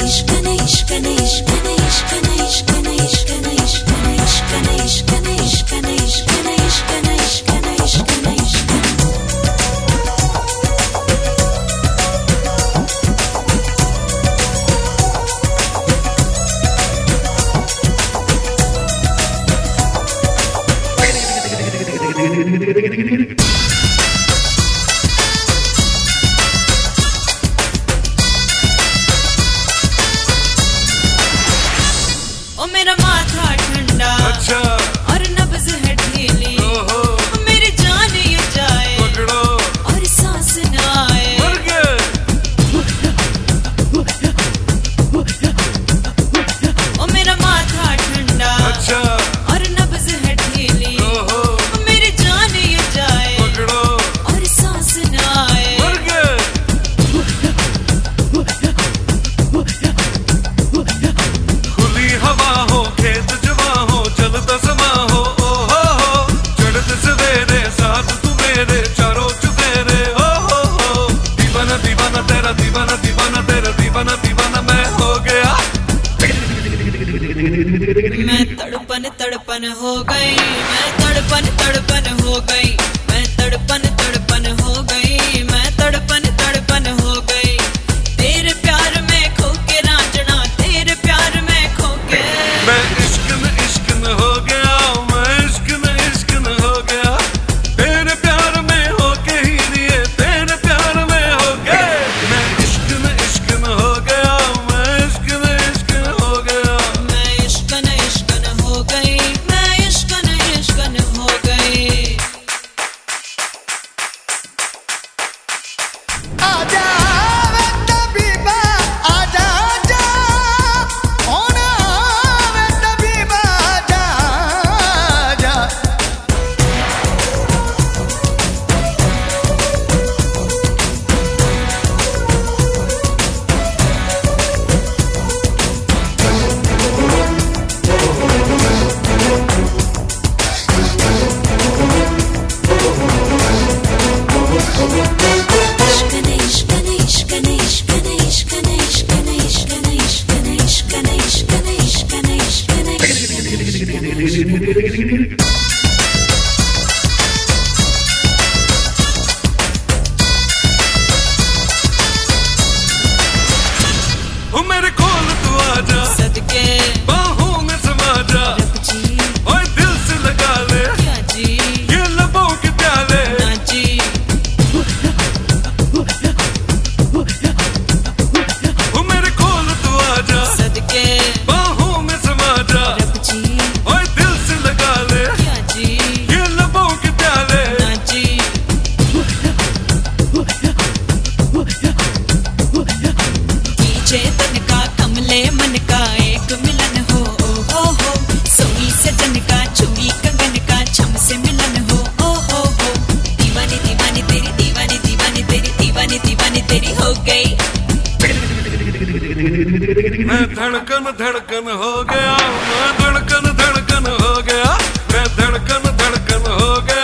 ओ मेरा माथा ठंडा अच्छा और नब्ज है ढीली, मेरी जान ये जाए पकड़ो और सांस न आए। मर गए। ओ मेरा माथा ठंडा अच्छा और नब्ज है ढीली, मेरी जान ये जाए पकड़ो और सांस न आए। मर गए। खुली हवा हो खेत जवा हो चलता समा हो चढ़त सवेरे साथ तू मेरे चारों चुफेरे दीवाना दीवाना तेरा दीवाना दीवाना तेरा दीवाना दीवाना मैं हो गया। मैं तड़पन तड़पन हो गई, मैं तड़पन तड़पन हो गई, मैं तड़पन तड़पन हो गई, मैं तड़पन तड़पन हो गई। तेरे प्यार में खो के रांझना, तेरे प्यार में खो के मैं इश्क न हो गया, मैं इश्क न हो गया। तेरे प्यार में हो के ही लिए तेरे प्यार में हो गए। मैं इश्क न हो गया, मैं इश्क न हो गया। मैं इश्क न हो गई, मैं इश्क न हो गई। आजा वे तबीबा आजा आजा, होना वे तबीबा आजा आजा। मेरे खोल तू आजा, सदके बाहों में समा जा, जी और दिल से लगा ले क्या जी ये लबों के प्याले। ना जी। मेरे खोल तू आजा, सदके बाहों में समा जा, जी और दिल से लगा ले क्या जी ये लबों के प्याले। ना जी। चेतन का कमले मन का एक मिलन हो, सोई सजन का चूड़ी कंगन का छम से मिलन हो, दीवानी दीवानी तेरी दीवानी दीवानी तेरी दीवानी दीवानी तेरी हो गई। मैं धड़कन धड़कन हो गया, मैं धड़कन धड़कन हो गया, मैं धड़कन धड़कन हो गया।